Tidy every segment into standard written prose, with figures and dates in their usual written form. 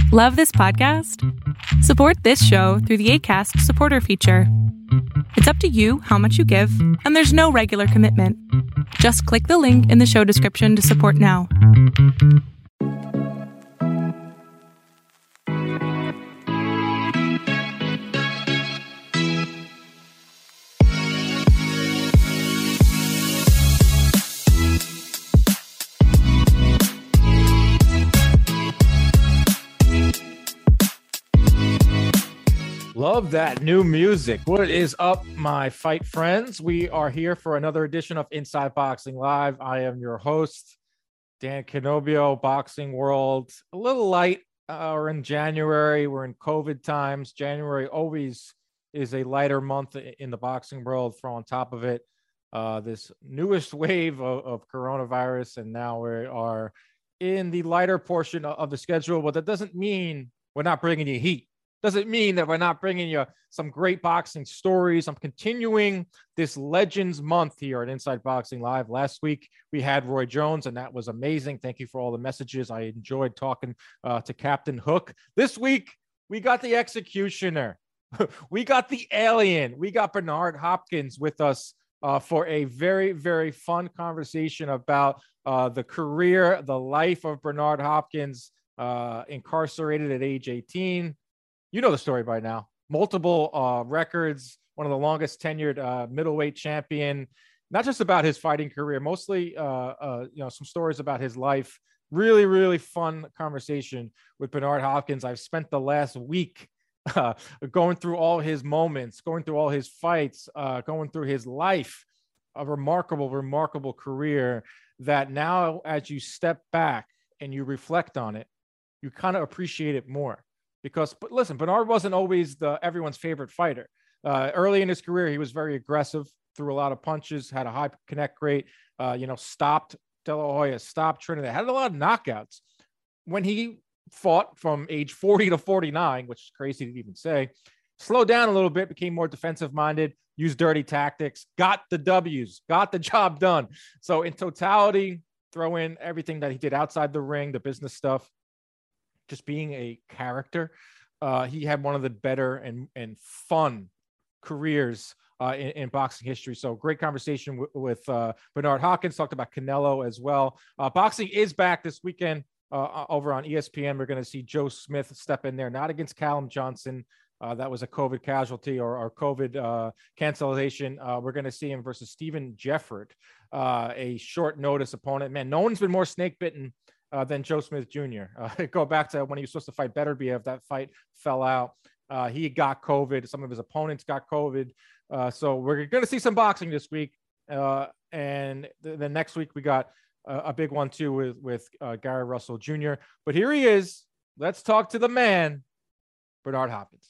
Love this podcast? Support this show through the Acast supporter feature. It's up to you how much you give, and there's no regular commitment. Just click the link in the show description to support now. Love that new music. What is up, my fight friends? We are here for another edition of Inside Boxing Live. I am your host, Dan Canobbio. Boxing world a little light. We're in January. We're in COVID times. January always is a lighter month in the boxing world. Throw on top of it this newest wave of coronavirus, and now we are in the lighter portion of the schedule. But that doesn't mean we're not bringing you heat. Doesn't mean that we're not bringing you some great boxing stories. I'm continuing this Legends Month here at Inside Boxing Live. Last week, we had Roy Jones, and that was amazing. Thank you for all the messages. I enjoyed talking to Captain Hook. This week, we got the Executioner. We got the Alien. We got Bernard Hopkins with us for a very, very fun conversation about the career, the life of Bernard Hopkins, incarcerated at age 18. You know the story by now. Multiple records, one of the longest tenured middleweight champion. Not just about his fighting career, mostly some stories about his life. Really, really fun conversation with Bernard Hopkins. I've spent the last week going through all his moments, going through all his fights, going through his life. A remarkable, remarkable career that now, as you step back and you reflect on it, you kind of appreciate it more. But listen, Bernard wasn't always everyone's favorite fighter. Early in his career, he was very aggressive, threw a lot of punches, had a high connect rate, stopped De La Hoya, stopped Trinidad, had a lot of knockouts. When he fought from age 40 to 49, which is crazy to even say, slowed down a little bit, became more defensive-minded, used dirty tactics, got the W's, got the job done. So in totality, throw in everything that he did outside the ring, the business stuff, just being a character. He had one of the better and fun careers in boxing history. So great conversation with Bernard Hopkins. Talked about Canelo as well. Boxing is back this weekend over on ESPN. We're going to see Joe Smith step in there, not against Callum Johnson. That was a COVID casualty or COVID cancellation. We're going to see him versus Stephen Jefford, a short notice opponent. Man, no one's been more snake bitten than Joe Smith Jr. Go back to when he was supposed to fight Beterbiev. That fight fell out. He got COVID. Some of his opponents got COVID. So we're going to see some boxing this week. And the next week we got a big one too with Gary Russell Jr. But here he is. Let's talk to the man, Bernard Hopkins.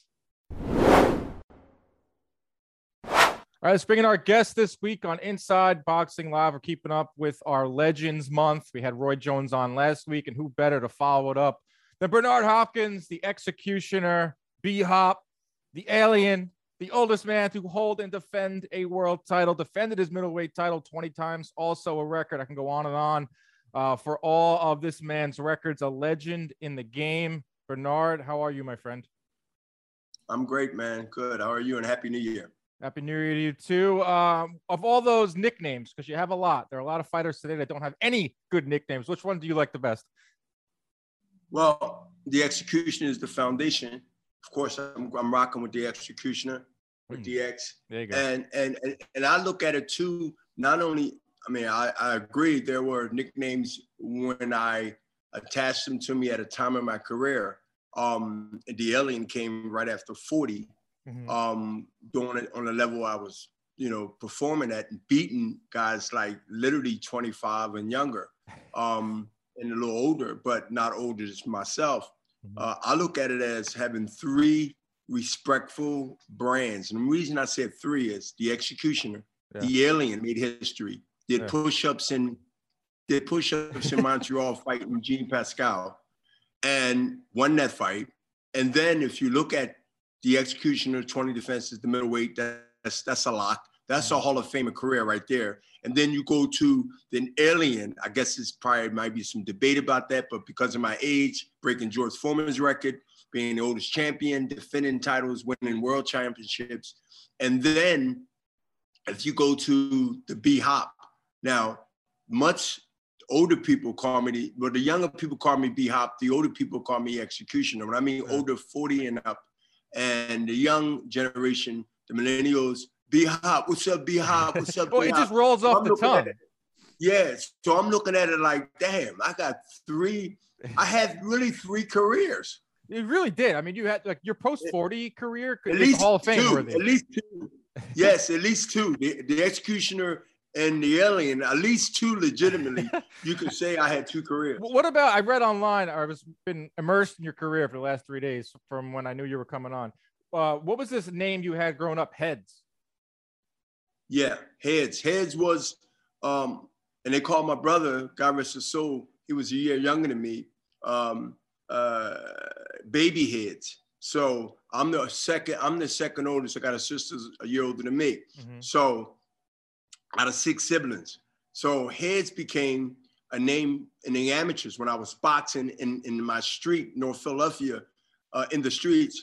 All right, let's bring in our guest this week on Inside Boxing Live. We're keeping up with our Legends Month. We had Roy Jones on last week, and who better to follow it up than Bernard Hopkins, the Executioner, B-Hop, the Alien, the oldest man to hold and defend a world title, defended his middleweight title 20 times, also a record. I can go on and on for all of this man's records, a legend in the game. Bernard, how are you, my friend? I'm great, man. Good. How are you? And Happy New Year. Happy New Year to you too. Of all those nicknames, because you have a lot, there are a lot of fighters today that don't have any good nicknames. Which one do you like the best? Well, the Executioner is the foundation. Of course, I'm rocking with the Executioner, with DX. There you go. And I look at it too. Not only, I agree there were nicknames when I attached them to me at a time in my career. The Alien came right after 40. Doing it on the level I was, performing at and beating guys like literally 25 and younger, and a little older, but not older as myself. I look at it as having three respectful brands. And the reason I said three is the Executioner, the Alien made history, did push-ups in Montreal fighting Jean Pascal and won that fight. And then if you look at the Executioner, 20 defenses, the middleweight, that's a lock. That's a Hall of Famer career right there. And then you go to the Alien. I guess it's probably might be some debate about that, but because of my age, breaking George Foreman's record, being the oldest champion, defending titles, winning world championships. And then if you go to the B-Hop, now much older people call me, the younger people call me B-Hop, the older people call me Executioner. When I mean older, 40 and up, and the young generation, the millennials, B-Hop, what's up, B-Hop, what's up, Well, B-Hop? it just rolls off the tongue. Yeah, so I'm looking at it like, damn, I had really 3 careers. You really did. I mean, you had like your post-40 career, at least Hall of Fame 2, worthy. At least 2. Yes, at least 2. The Executioner and the Alien, at least 2 legitimately. You could say I had 2 careers. What about, I read online, I was been immersed in your career for the last 3 days from when I knew you were coming on. What was this name you had growing up, Heads? Yeah, Heads. Heads was, and they called my brother, God rest his soul, he was a year younger than me, Baby Heads. So I'm the second oldest. I got a sister a year older than me. Mm-hmm. So out of 6 siblings. So Heads became a name in the amateurs when I was boxing in my street, North Philadelphia, in the streets.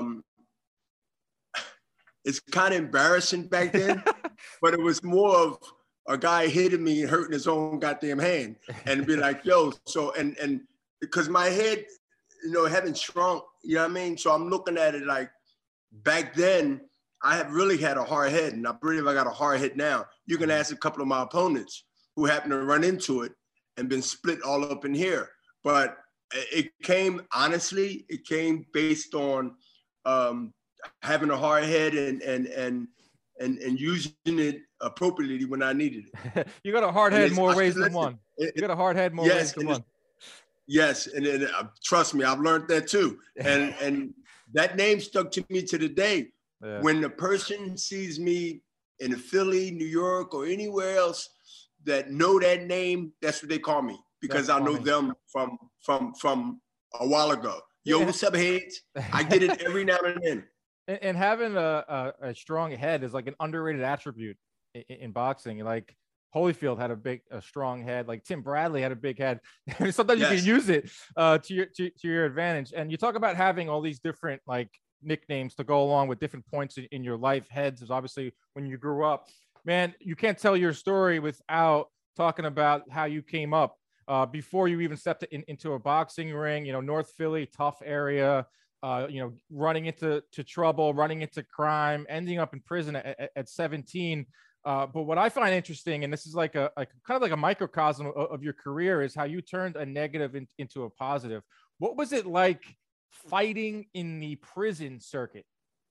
It's kind of embarrassing back then, but it was more of a guy hitting me and hurting his own goddamn hand and be like, yo, so, and because my head, haven't shrunk, you know what I mean? So I'm looking at it like back then, I have really had a hard head, and I believe I got a hard head now. You can ask a couple of my opponents who happen to run into it and been split all up in here. But it came based on having a hard head and using it appropriately when I needed it. You got a hard head more ways than one. You got a hard head more ways than one. Yes, and trust me, I've learned that too. And that name stuck to me to the day. Yeah. When the person sees me in Philly, New York, or anywhere else that know that name, that's what they call me, because I know them from a while ago. Yo, what's up, Heads? I get it every now and then. And having a strong head is like an underrated attribute in boxing. Like Holyfield had a strong head. Like Tim Bradley had a big head. Sometimes you can use it to your advantage. And you talk about having all these different like nicknames to go along with different points in your life. Heads is obviously when you grew up. Man, you can't tell your story without talking about how you came up before you even stepped into a boxing ring. North Philly, tough area. Running into trouble, running into crime, ending up in prison at 17. But what I find interesting, and this is like a kind of like a microcosm of your career, is how you turned a negative into a positive. What was it like fighting in the prison circuit?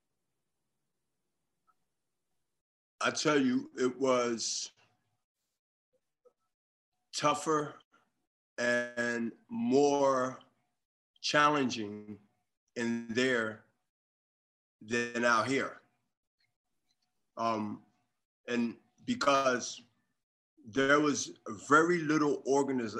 I tell you, it was tougher and more challenging in there than out here. And because there was very little organized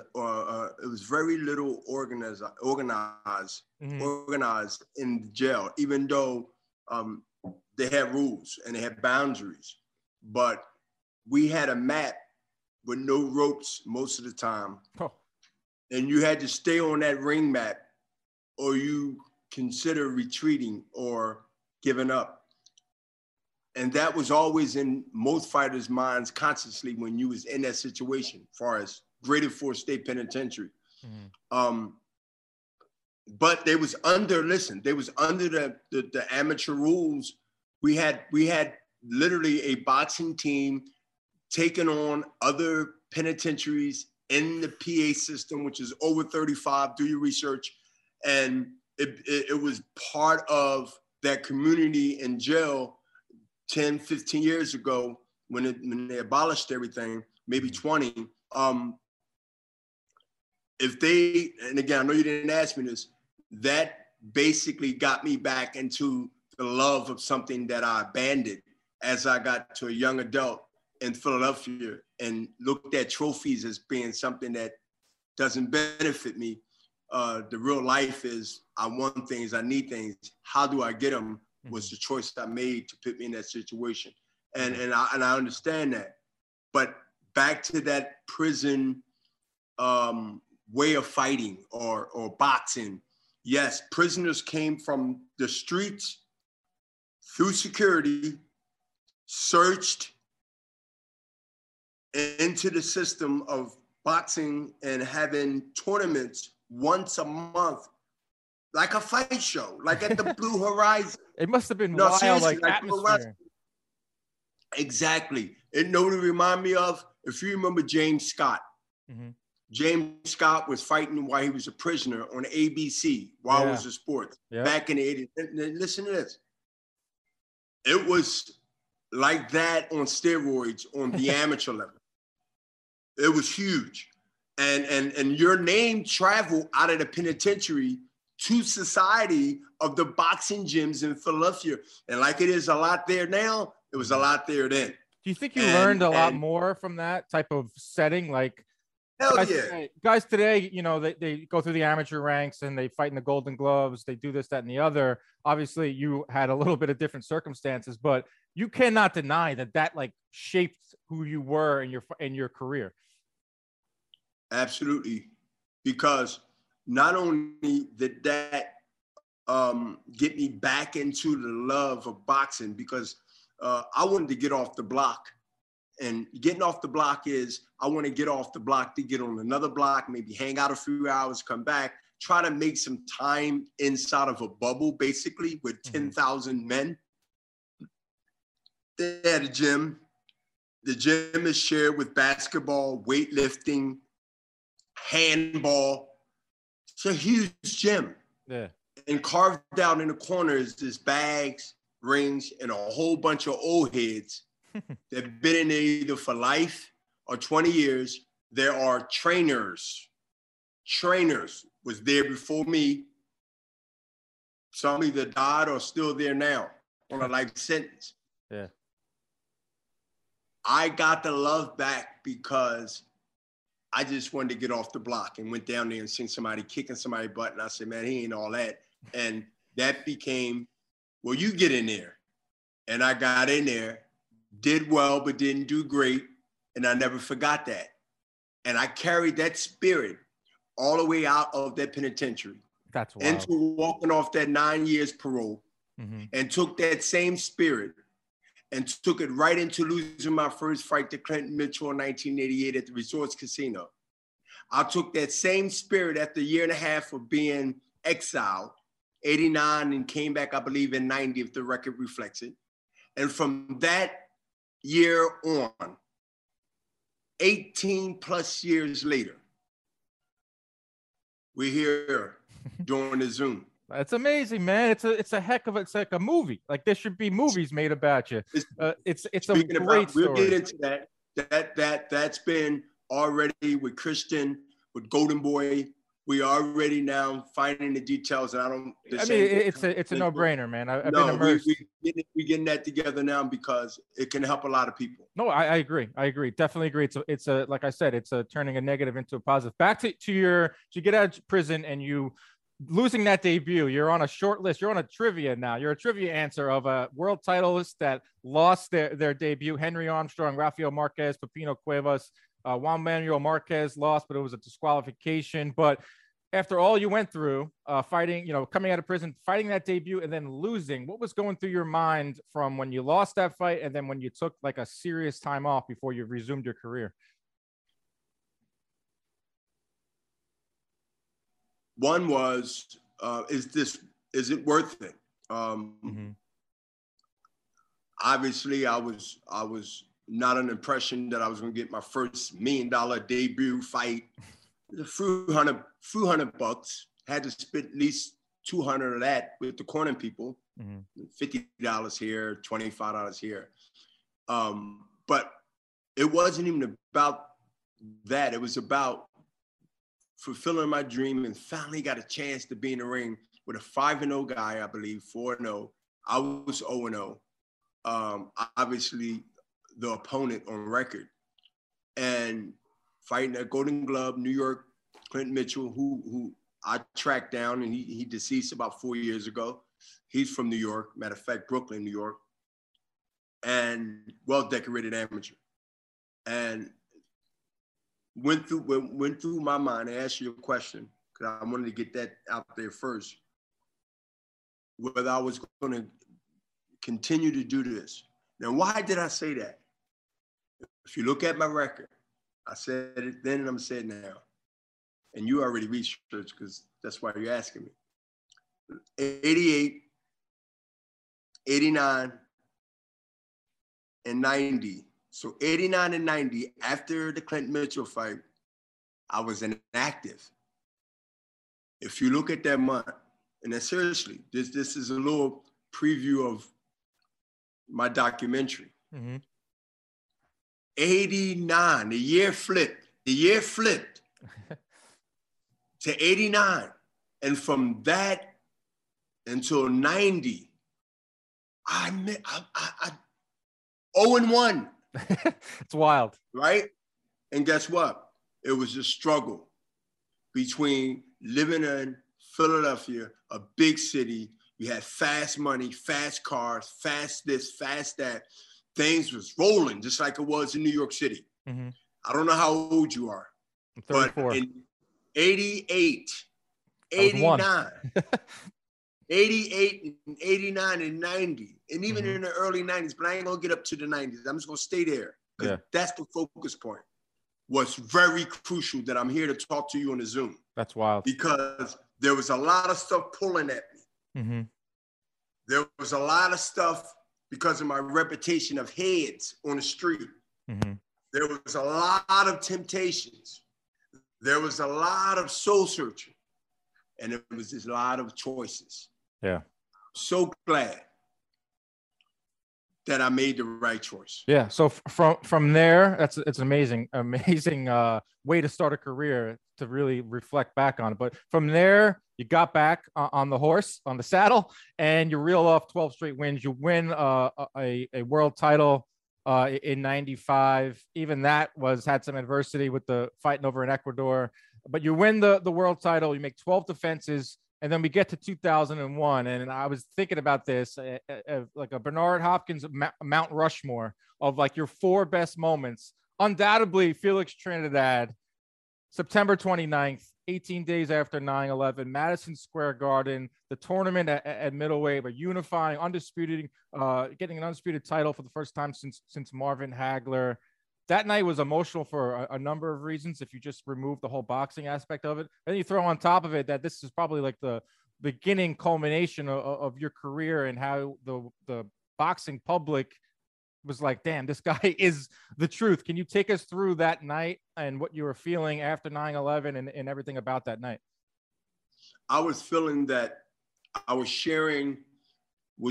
in jail, even though they had rules and they had boundaries. But we had a mat with no ropes most of the time. Oh. And you had to stay on that ring mat or you consider retreating or giving up. And that was always in most fighters' minds consciously when you was in that situation, as far as graded for state penitentiary. Mm-hmm. But they was under the amateur rules. We had literally a boxing team taking on other penitentiaries in the PA system, which is over 35, do your research. And it was part of that community in jail 10, 15 years ago when they abolished everything, maybe 20. And again, I know you didn't ask me this, that basically got me back into the love of something that I abandoned as I got to a young adult in Philadelphia and looked at trophies as being something that doesn't benefit me. The real life is I want things, I need things. How do I get them was the choice I made to put me in that situation. I understand that. But back to that prison way of fighting or boxing. Yes, prisoners came from the streets through security, searched into the system of boxing and having tournaments once a month, like a fight show, like at the Blue Horizon. It must have been wild, like atmosphere. Exactly. It know what it remind me of? If you remember James Scott. Mm-hmm. James Scott was fighting while he was a prisoner on ABC, while it was a sport, back in the 80s. Listen to this. It was like that on steroids on the amateur level. It was huge. And your name traveled out of the penitentiary to society of the boxing gyms in Philadelphia. And like it is a lot there now, it was a lot there then. Do you think you learned a lot more from that type of setting? Like, guys today, you know, they go through the amateur ranks and they fight in the Golden Gloves. They do this, that, and the other. Obviously, you had a little bit of different circumstances, but you cannot deny that like shaped who you were in your career. Absolutely, because not only did that get me back into the love of boxing, because I wanted to get off the block. And getting off the block is, I want to get off the block to get on another block, maybe hang out a few hours, come back, try to make some time inside of a bubble, basically, with 10,000 men. They had a gym. The gym is shared with basketball, weightlifting, handball. It's a huge gym. Yeah. And carved out in the corners is bags, rings, and a whole bunch of old heads that've been in there either for life or 20 years. There are trainers. Trainers was there before me. Some either died or still there now on a life sentence. Yeah. I got the love back because I just wanted to get off the block and went down there and seen somebody kicking somebody's butt. And I said, man, he ain't all that. And that became, well, you get in there. And I got in there, did well, but didn't do great. And I never forgot that. And I carried that spirit all the way out of that penitentiary. That's wild. Into walking off that 9 years parole, and took that same spirit and took it right into losing my first fight to Clinton Mitchell in 1988 at the Resorts Casino. I took that same spirit after a year and a half of being exiled, 89, and came back, I believe, in 90, if the record reflects it. And from that year on, 18 plus years later, we're here doing the Zoom. That's amazing, man. It's like a movie. Like there should be movies made about you. It's a great story. We'll get into that. That's been already with Christian, with Golden Boy. We are already now finding the details. And it's a no-brainer, man. I've been immersed. We're getting that together now because it can help a lot of people. No, I agree. Definitely agree. It's a like I said, it's a turning a negative into a positive. Back to you get out of prison and you losing that debut. You're on a short list. You're on a trivia now. You're a trivia answer of world titleists that lost their debut. Henry Armstrong, Rafael Marquez, Pepino Cuevas. Juan Manuel Marquez lost, but it was a disqualification. But after all you went through, fighting, coming out of prison, fighting that debut, and then losing, what was going through your mind from when you lost that fight and then when you took like a serious time off before you resumed your career? One was, is it worth it? Obviously, I was not an impression that I was going to get my first $1 million debut fight. A few hundred bucks. Had to spend at least 200 of that with the corner people. $50 here, $25 here. But it wasn't even about that. It was about fulfilling my dream and finally got a chance to be in the ring with a 5-0 guy, I believe, 4-0. I was 0-0. Obviously, the opponent on record. And fighting at Golden Glove, New York, Clinton Mitchell, who I tracked down, and he deceased about 4 years ago. He's from New York, matter of fact, Brooklyn, New York. and well-decorated amateur. And went through my mind. I asked you a question because I wanted to get that out there first. Whether I was going to continue to do this. Now, why did I say that? If you look at my record, I said it then and I'm saying it now. And you already researched because that's why you're asking me. 88, 89, and 90. So 89 and 90, after the Clinton Mitchell fight, I was inactive. If you look at that month, and then seriously, this is a little preview of my documentary. Mm-hmm. 89, the year flipped to 89. And from that until 90, I 0-1. It's wild. Right? And guess what? It was a struggle between living in Philadelphia, a big city. We had fast money, fast cars, fast this, fast that. Things was rolling just like it was in New York City. Mm-hmm. I don't know how old you are, I'm 34. but in 88, 89, 88, and 89, and 90, and even in the early 90s, but I ain't gonna get up to the 90s. I'm just gonna stay there because that's the focus point. Was very crucial that I'm here to talk to you on the Zoom. That's wild. Because there was a lot of stuff pulling at me. Mm-hmm. There was a lot of stuff because of my reputation of heads on the street. Mm-hmm. There was a lot of temptations. There was a lot of soul searching. And there was just a lot of choices. Yeah. So glad that I made the right choice. Yeah. So from there, it's amazing way to start a career to really reflect back on it. But from there, you got back on the horse, on the saddle, and you reel off 12 straight wins. You win a world title in 95. Even that had some adversity with the fighting over in Ecuador. But you win the world title. You make 12 defenses. And then we get to 2001, and I was thinking about this, like a Bernard Hopkins Mount Rushmore of like your 4 best moments. Undoubtedly, Felix Trinidad, September 29th, 18 days after 9/11, Madison Square Garden, the tournament at middleweight, but unifying, undisputed, getting an undisputed title for the first time since Marvin Hagler. That night was emotional for a number of reasons. If you just remove the whole boxing aspect of it, and you throw on top of it that this is probably like the beginning culmination of your career and how the boxing public was like, damn, this guy is the truth. Can you take us through that night and what you were feeling after 9/11 and everything about that night? I was feeling that I was sharing, which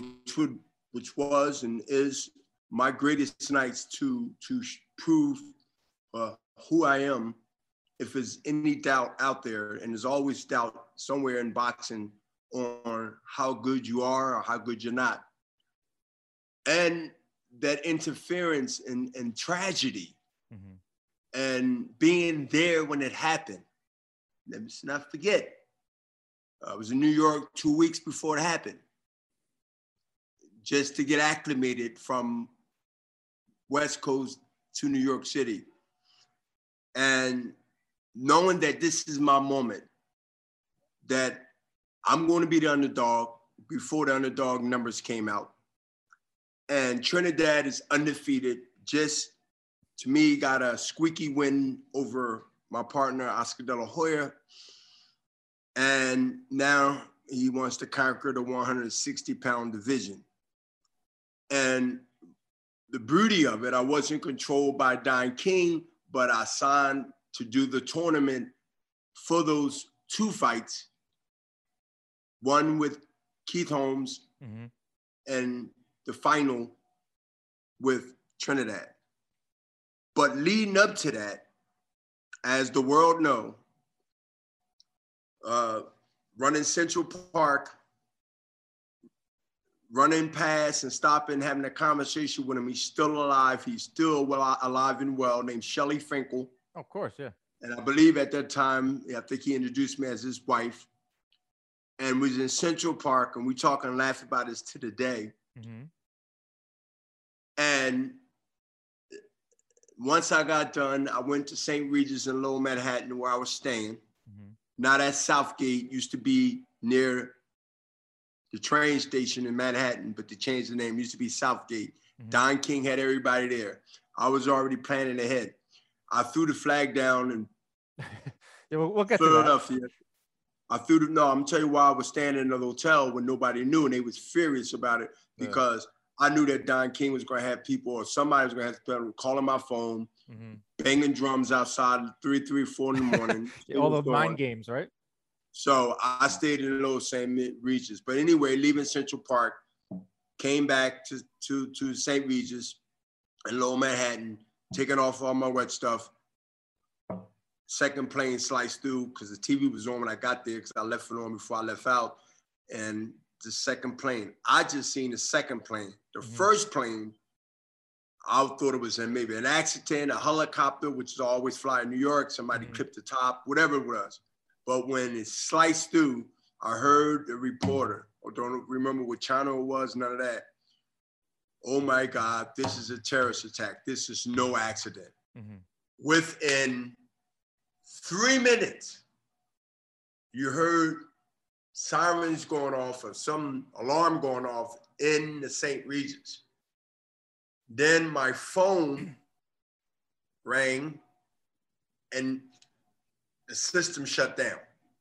was and is my greatest nights to prove who I am. If there's any doubt out there, and there's always doubt somewhere in boxing on how good you are or how good you're not. And that interference and tragedy and being there when it happened. Let's not forget, I was in New York 2 weeks before it happened, just to get acclimated from West Coast to New York City. And knowing that this is my moment, that I'm going to be the underdog before the underdog numbers came out. And Trinidad is undefeated, just to me, got a squeaky win over my partner, Oscar De La Hoya. And now he wants to conquer the 160-pound division. And the beauty of it, I wasn't controlled by Don King, but I signed to do the tournament for those 2 fights, one with Keith Holmes and the final with Trinidad. But leading up to that, as the world know, running Central Park, running past and stopping, having a conversation with him. He's still alive. He's still alive and well, named Shelly Finkel. Of course, yeah. And I believe at that time, I think he introduced me as his wife. And we was in Central Park, and we talk and laugh about this to the day. And once I got done, I went to St. Regis in Lower Manhattan where I was staying. Now that Southgate used to be near the train station in Manhattan, but they changed the name. It used to be Southgate. Don King had everybody there. I was already planning ahead. I threw the flag down in we'll get Philadelphia. To that. I'm telling you why I was standing in the hotel when nobody knew, and they was furious about it because I knew that Don King was going to have people or somebody was going to have to call on my phone, banging drums outside 3, 4 in the morning. All the mind games, right? So I stayed in those same Regis. But anyway, leaving Central Park, came back to St. Regis in Lower Manhattan, taking off all my wet stuff. Second plane sliced through because the TV was on when I got there because I left it on before I left out. And the second plane, I just seen the second plane. The first plane, I thought it was maybe an accident, a helicopter, which is always fly in New York. Somebody clipped the top, whatever it was. But when it sliced through, I heard the reporter, or don't remember what channel it was, none of that. Oh my God, this is a terrorist attack. This is no accident. Within 3 minutes, you heard sirens going off or some alarm going off in the St. Regis. Then my phone rang and the system shut down.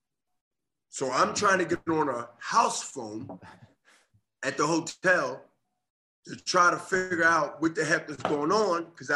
So I'm trying to get on a house phone at the hotel to try to figure out what the heck is going on because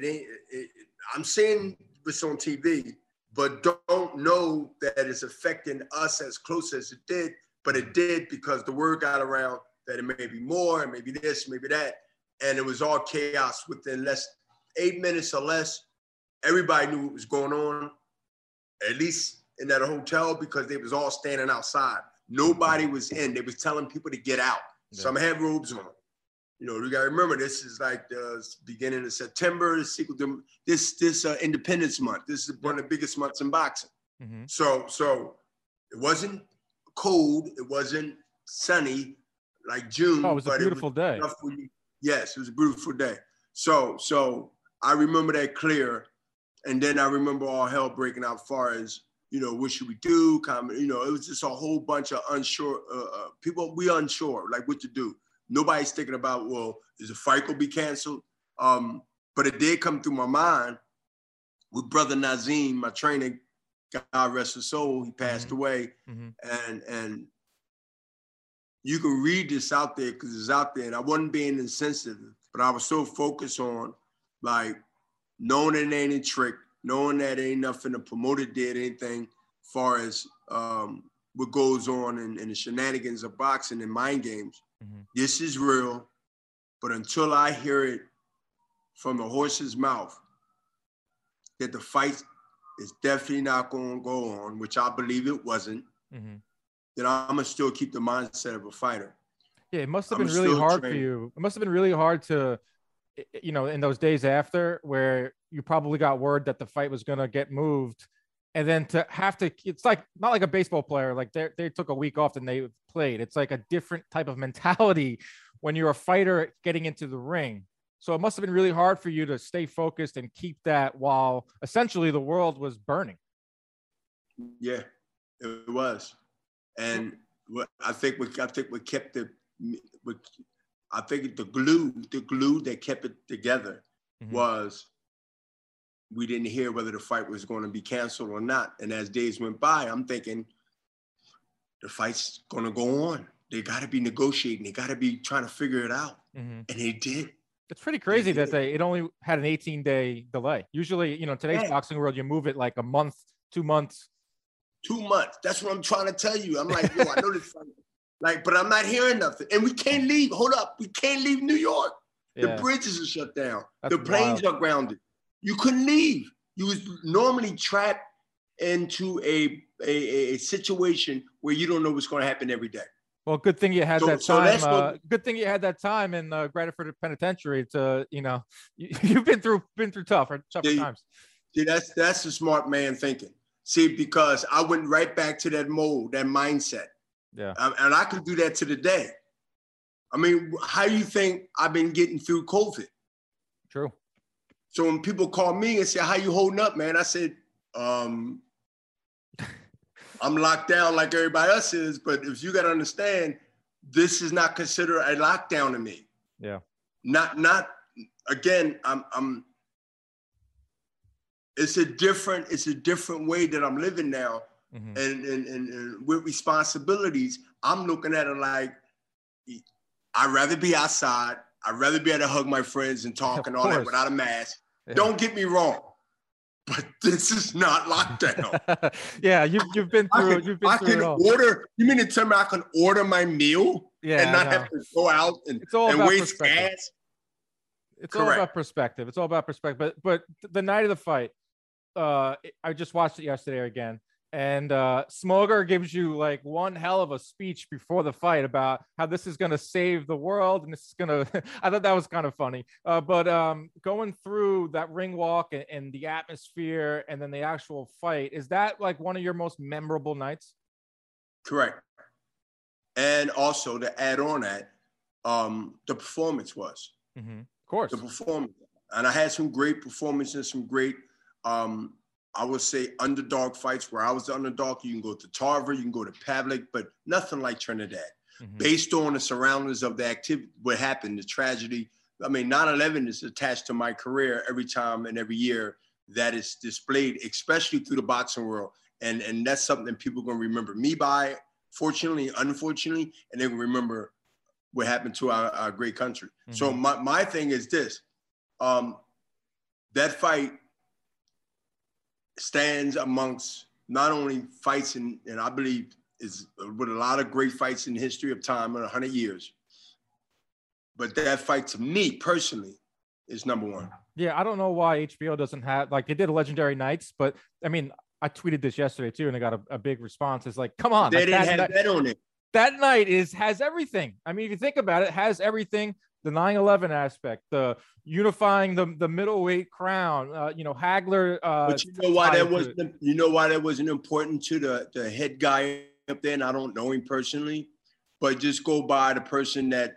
I'm seeing this on TV, but don't know that it's affecting us as close as it did, but it did because the word got around that it may be more, and maybe this, maybe that, and it was all chaos within 8 minutes or less. Everybody knew what was going on, at least in that hotel, because they was all standing outside. Nobody was in. They was telling people to get out. Some had robes on. You know, you got to remember, this is like the beginning of September, this Independence Month. This is one of the biggest months in boxing. So it wasn't cold. It wasn't sunny like June. Oh, it was a beautiful day. Yes, it was a beautiful day. So I remember that clear. And then I remember all hell breaking out as far as, you know, what should we do? You know, it was just a whole bunch of unsure people. We unsure, like what to do. Nobody's thinking about, well, is the fight gonna be canceled? But it did come through my mind with Brother Nazim, my trainer, God rest his soul, he passed away. And you can read this out there because it's out there. And I wasn't being insensitive, but I was so focused on like knowing it ain't a trick, knowing that ain't nothing the promoter did anything as far as what goes on in the shenanigans of boxing and mind games. This is real, but until I hear it from the horse's mouth that the fight is definitely not going to go on, which I believe it wasn't, then I'm going to still keep the mindset of a fighter. Yeah, it must have been really hard for you. It must have been really hard to, you know, in those days after where you probably got word that the fight was going to get moved. And then to have to, it's like, not like a baseball player, like they took a week off and they played. It's like a different type of mentality when you're a fighter getting into the ring. So it must have been really hard for you to stay focused and keep that while essentially the world was burning. Yeah, it was. And I think what kept the glue that kept it together was we didn't hear whether the fight was going to be canceled or not. And as days went by, I'm thinking the fight's going to go on. They got to be negotiating. They got to be trying to figure it out. And they did. It's pretty crazy that it only had an 18-day delay. Usually, you know, today's boxing world, you move it like a month, 2 months. 2 months. That's what I'm trying to tell you. I'm like, yo, I know this fight. Like, but I'm not hearing nothing. And we can't leave. Hold up. We can't leave New York. The bridges are shut down. The planes are grounded. You couldn't leave. You was normally trapped into a situation where you don't know what's going to happen every day. Well, good thing you had that time. Good thing you had that time in Gradford Penitentiary to, you know, you've been through tougher times. See, that's the smart man thinking. See, because I went right back to that mold, that mindset. Yeah. And I can do that to the day. I mean, how do you think I've been getting through COVID? True. So when people call me and say, "How you holding up, man?" I said, I'm locked down like everybody else is, but if you got to understand, this is not considered a lockdown to me. Yeah. Not again, it's a different way that I'm living now. Mm-hmm. And with responsibilities, I'm looking at it like, I'd rather be outside. I'd rather be able to hug my friends and talk and all that without a mask. Yeah. Don't get me wrong, but this is not lockdown. Yeah, you've been through. I can order. You mean to tell me I can order my meal and not have to go out and waste gas? It's all about perspective. It's all about perspective. But the night of the fight, I just watched it yesterday again. And Smoger gives you like one hell of a speech before the fight about how this is going to save the world. And this is going to, I thought that was kind of funny. But going through that ring walk and the atmosphere and then the actual fight, is that like one of your most memorable nights? Correct. And also to add on that, the performance was. Mm-hmm. Of course. The performance. And I had some great performances, some great, I would say underdog fights where I was the underdog. You can go to Tarver, you can go to Pavlik, but nothing like Trinidad. Mm-hmm. Based on the surroundings of the activity, what happened, the tragedy. I mean, 9/11 is attached to my career every time and every year that is displayed, especially through the boxing world. And that's something that people are going to remember me by, fortunately, unfortunately, and they're going to remember what happened to our great country. Mm-hmm. So my thing is this, that fight stands amongst not only fights and I believe is with a lot of great fights in the history of time in 100 years. But that fight to me personally is number one. Yeah, I don't know why HBO doesn't have, like they did Legendary Nights, but I mean, I tweeted this yesterday too, and I got a big response. It's like, come on. They didn't have that on it. That night has everything. I mean, if you think about it, has everything. The 9/11 aspect, the unifying the middleweight crown, Hagler. But you know why that wasn't important to the head guy up there, and I don't know him personally, but just go by the person that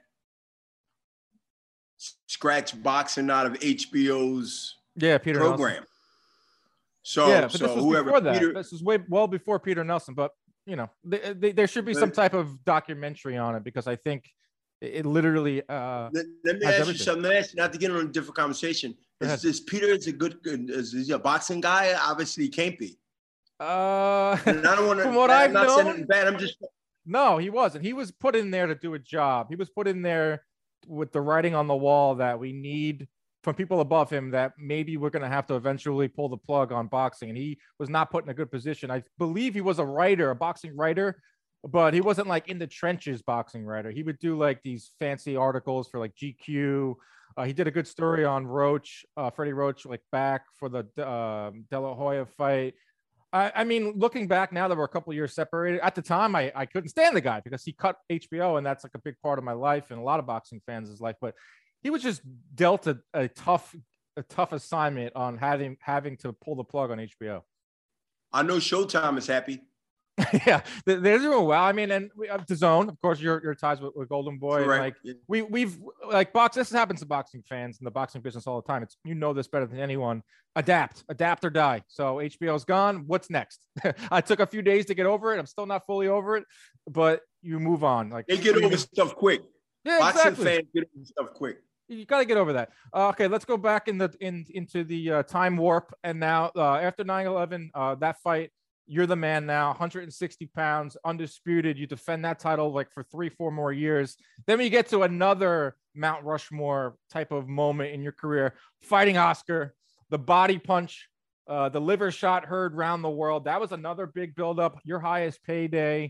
scratched boxing out of HBO's Peter program. Nelson. So yeah, but this was whoever before that. Peter, this was well before Peter Nelson, but there should be some type of documentary on it because I think. It literally. Let me ask you something. Not to get on a different conversation. Is Peter is he a boxing guy? Obviously, he can't be. And I don't want to. From what I've known, saying anything bad. I'm just. No, he wasn't. He was put in there to do a job. He was put in there with the writing on the wall that we need from people above him. That maybe we're going to have to eventually pull the plug on boxing, and he was not put in a good position. I believe he was a boxing writer. But he wasn't like in the trenches boxing writer. He would do like these fancy articles for like GQ. He did a good story on Roach, Freddie Roach, like back for the De La Hoya fight. I mean, looking back now that we're a couple of years separated, at the time I couldn't stand the guy because he cut HBO, and that's like a big part of my life and a lot of boxing fans' life. But he was just dealt a tough assignment on having to pull the plug on HBO. I know Showtime is happy. Yeah, they're doing well. I mean, and we have DAZN, of course, your ties with Golden Boy. And like we've like this happens to boxing fans in the boxing business all the time. It's this better than anyone. Adapt or die. So HBO's gone. What's next? I took a few days to get over it. I'm still not fully over it, but you move on. Like they get over stuff quick. Yeah, boxing exactly. fans get over stuff quick. You got to get over that. Okay, let's go back into the time warp. And now after 9/11, that fight. You're the man now, 160 pounds, undisputed. You defend that title like for 3-4 more years. Then we get to another Mount Rushmore type of moment in your career, fighting Oscar, the body punch, the liver shot heard round the world. That was another big buildup. Your highest payday.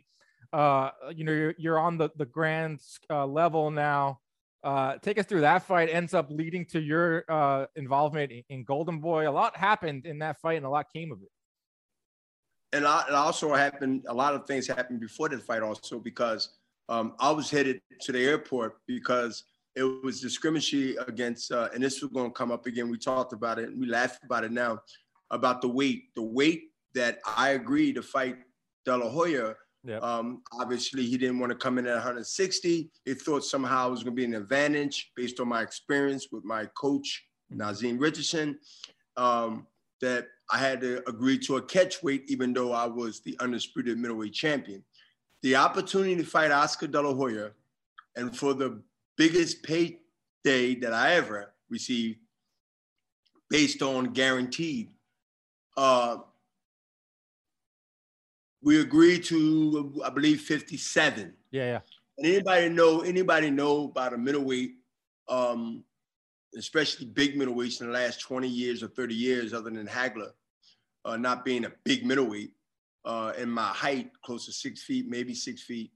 You're on the grand level now. Take us through that fight. Ends up leading to your involvement in Golden Boy. A lot happened in that fight, and a lot came of it. And it also happened, a lot of things happened before that fight also because I was headed to the airport because it was discriminatory against, and this was going to come up again. We talked about it and we laughed about it now, about the weight that I agreed to fight De La Hoya. Yep. Obviously, he didn't want to come in at 160. He thought somehow it was going to be an advantage based on my experience with my coach, Nazeem Richardson, that I had to agree to a catch weight, even though I was the undisputed middleweight champion. The opportunity to fight Oscar De La Hoya, and for the biggest payday that I ever received, based on guaranteed, we agreed to, I believe, 57. Yeah. And anybody know about a middleweight, especially big middleweights in the last 20 years or 30 years, other than Hagler, not being a big middleweight, and my height, close to 6 feet, maybe 6 feet.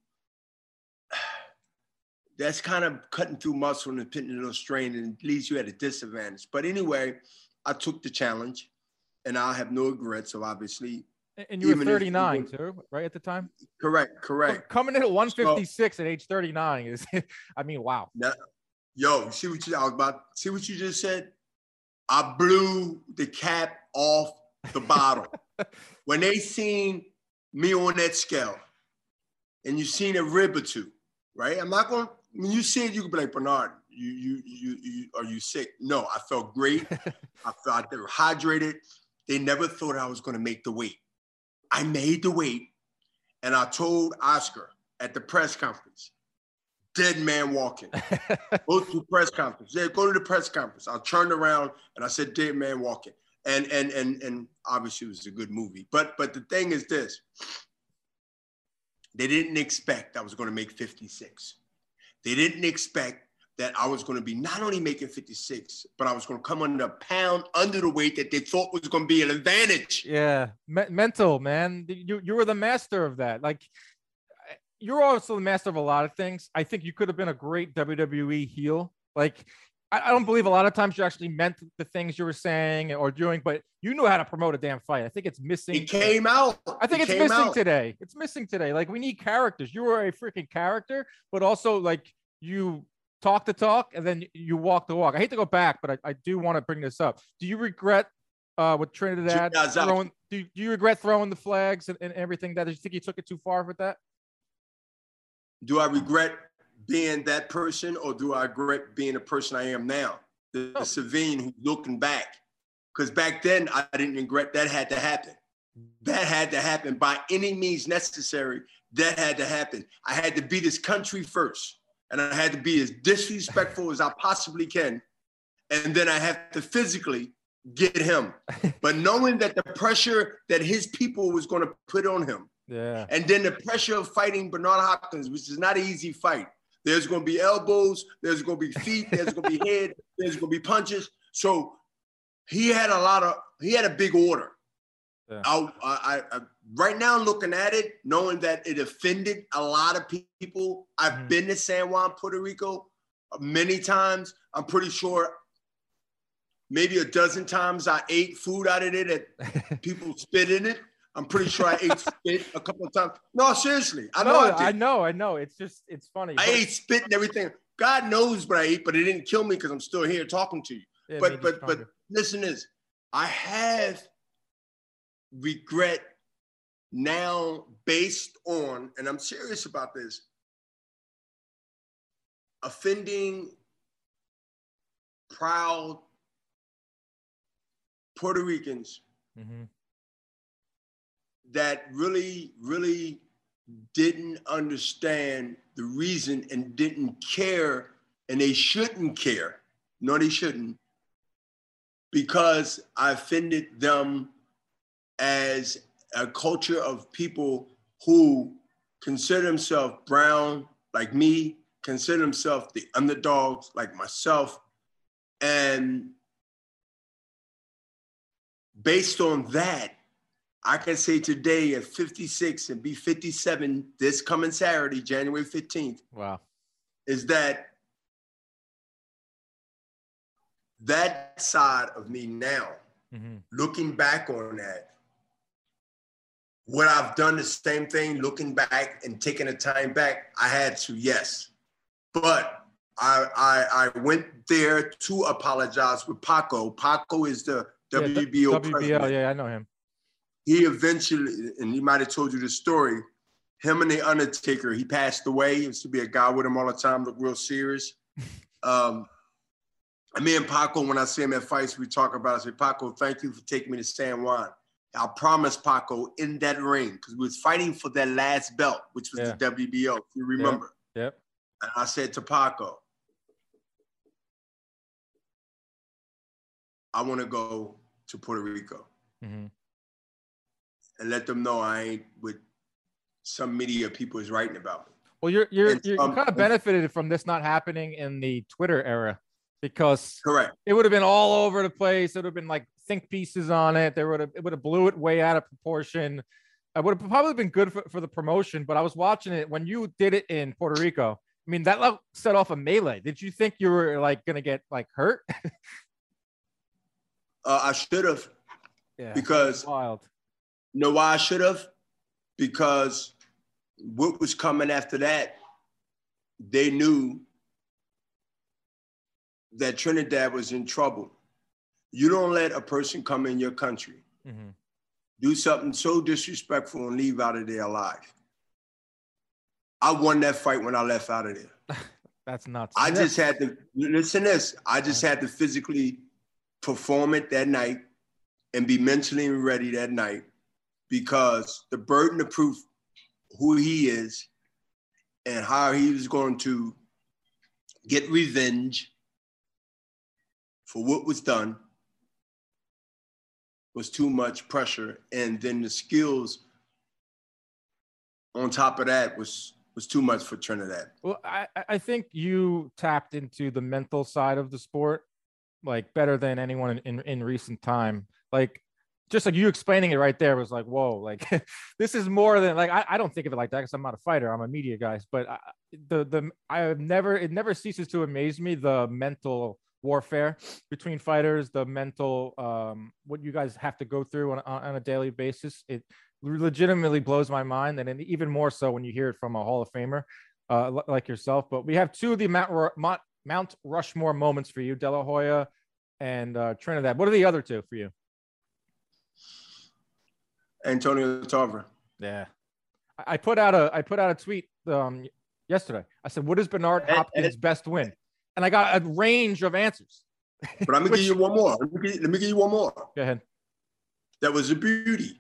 That's kind of cutting through muscle and putting a little strain, and leaves you at a disadvantage. But anyway, I took the challenge, and I have no regrets, so obviously. And you were 39 too, right, at the time? Correct. Coming in at 156 at age 39 is, I mean, wow. Now, see what you just said? I blew the cap off the bottle. When they seen me on that scale, and you seen a rib or two, right? I'm not going. When you see it, you can be like, Bernard, are you sick? No, I felt great. I felt hydrated. They never thought I was going to make the weight. I made the weight, and I told Oscar at the press conference, dead man walking. Go to the press conference. Yeah, go to the press conference. I turned around and I said, dead man walking. And obviously it was a good movie. But the thing is this. They didn't expect I was going to make 56. They didn't expect that I was going to be not only making 56, but I was going to come under a pound under the weight that they thought was going to be an advantage. Yeah, mental, man. You were the master of that. Like, you're also the master of a lot of things. I think you could have been a great WWE heel. Like, I don't believe a lot of times you actually meant the things you were saying or doing, but you knew how to promote a damn fight. I think it's missing. It came out. I think it's missing today. It's missing today. Like, we need characters. You were a freaking character, but also like you talk the talk and then you walk the walk. I hate to go back, but I do want to bring this up. Do you regret with Trinidad throwing? Do you regret throwing the flags and everything? That, do you think you took it too far with that? Do I regret being that person, or do I regret being the person I am now? The Savine who's looking back. Because back then, I didn't regret that had to happen. That had to happen by any means necessary. That had to happen. I had to beat this country first. And I had to be as disrespectful as I possibly can. And then I have to physically get him. But knowing that the pressure that his people was going to put on him. Yeah. And then the pressure of fighting Bernard Hopkins, which is not an easy fight. There's going to be elbows, there's going to be feet, there's going to be head, there's going to be punches. So he had a big order. Yeah. I right now looking at it, knowing that it offended a lot of people. I've been to San Juan, Puerto Rico many times. I'm pretty sure maybe a dozen times I ate food out of it that people spit in it. I'm pretty sure I ate spit a couple of times. No, seriously. I know. It's funny. I ate spit and everything. God knows what I ate, but it didn't kill me because I'm still here talking to you. Yeah, but listen to this. I have regret now based on, and I'm serious about this, offending proud Puerto Ricans that really, really didn't understand the reason and didn't care, and they shouldn't care. No, they shouldn't, because I offended them as a culture of people who consider themselves brown, like me, consider themselves the underdogs, like myself. And based on that, I can say today at 56 and be 57 this coming Saturday, January 15th. Wow. Is that side of me now, looking back on that, would I've done the same thing, looking back and taking the time back? I had to, yes. But I went there to apologize with Paco. Paco is the WBO president. Yeah, I know him. He eventually, and he might have told you the story, him and the Undertaker, he passed away. He used to be a guy with him all the time, looked real serious. Me and Paco, when I see him at fights, we talk about it. I say, Paco, thank you for taking me to San Juan. I promised Paco in that ring, because we was fighting for that last belt, which was the WBO, if you remember. Yep. And I said to Paco, I want to go to Puerto Rico and let them know I ain't with some media people is writing about me. Well, you kind of benefited from this not happening in the Twitter era, because correct, it would have been all over the place. It would have been like think pieces on it. It would have blew it way out of proportion. It would have probably been good for the promotion. But I was watching it when you did it in Puerto Rico. I mean, that set off a melee. Did you think you were like gonna get like hurt? I should have, because wild. You know why I should have? Because what was coming after that, they knew that Trinidad was in trouble. You don't let a person come in your country, do something so disrespectful and leave out of there alive. I won that fight when I left out of there. That's nuts. I just had to, listen to this, I just had to physically perform it that night and be mentally ready that night, because the burden of proof who he is and how he was going to get revenge for what was done was too much pressure. And then the skills on top of that was too much for Trinidad. Well, I think you tapped into the mental side of the sport like better than anyone in recent time. Like, just like you explaining it right there was like, whoa, like this is more than like, I don't think of it like that because I'm not a fighter, I'm a media guy, but it never ceases to amaze me, the mental warfare between fighters, the mental, what you guys have to go through on a daily basis. It legitimately blows my mind. And even more so when you hear it from a Hall of Famer like yourself. But we have two of the Mount Rushmore moments for you, De La Hoya and Trinidad. What are the other two for you? Antonio Tarver. Yeah, I put out a tweet yesterday. I said, "What is Bernard Hopkins' best win?" And I got a range of answers. But I'm gonna give you one more. Let me give you one more. Go ahead. That was a beauty.